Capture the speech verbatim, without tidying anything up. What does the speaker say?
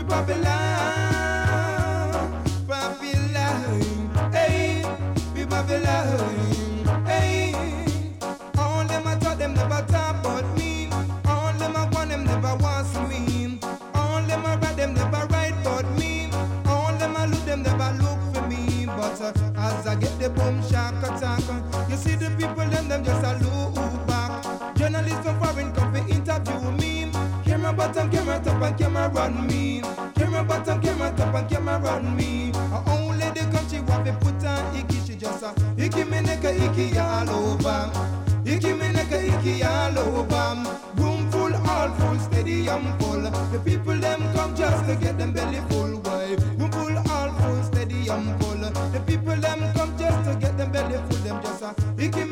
Babylon, Babylon, hey, we Babylon, hey. All them I thought them never talk about me. All them I want them never want to me. All them I write them never write about me. All them I look them never look for me. But uh, as I get the boom shock attack, uh, you see the people them them just a look back. Journalists from foreign come to interview me. Camera bottom, camera top and camera run me. Camera bottom, camera top and camera run me. Uh, only the country want to put on icky. She just a icky me nigga icky all over. Icky me nigga icky all over. Room full, all full, stadium full. The people them come just to get them belly full. Why? Room full, all full, stadium full. The people them come just to get them belly full. Them just a icky